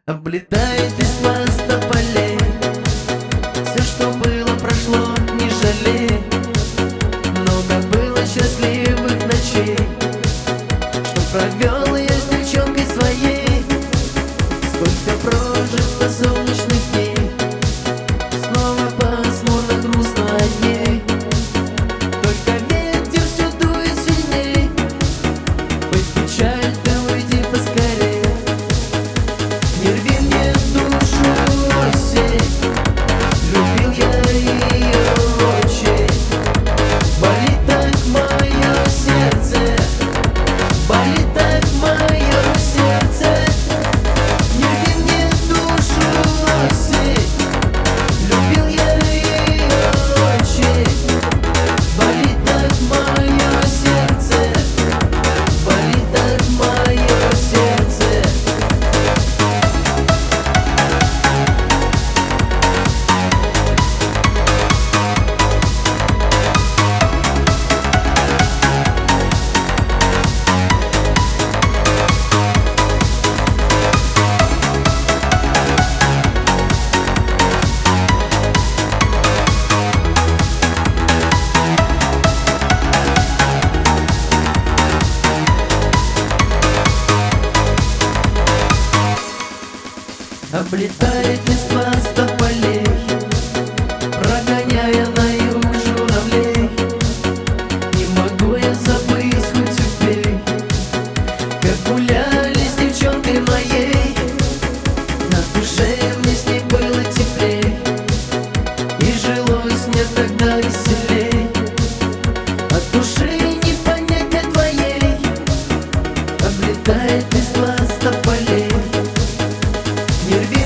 Облетает из глаз тополей. Все, что было, прошло, не жалей. Много было счастливых ночей, что провел я с девчонкой своей. Сколько прожито солнечных дней, снова пасмурно, грустно одней. Только ветер все дует сильней. Хоть печаль, ты уйди поскорей. Не рви мне душу, осень, любил я ее очень. Болит так мое сердце, болит так мое сердце. Не рви мне душу, осень, любил я ее очень. Болит так мое сердце, болит так мое сердце. Облетает из глаз тополей, прогоняя на юг журавлей. Не могу я забыть, хоть убей, как гуляли с девчонкой моей. На душе мне с ней было теплей, и жилось мне тогда веселей. От души не понять мне твоей. Облетает из глаз тополей. Не рви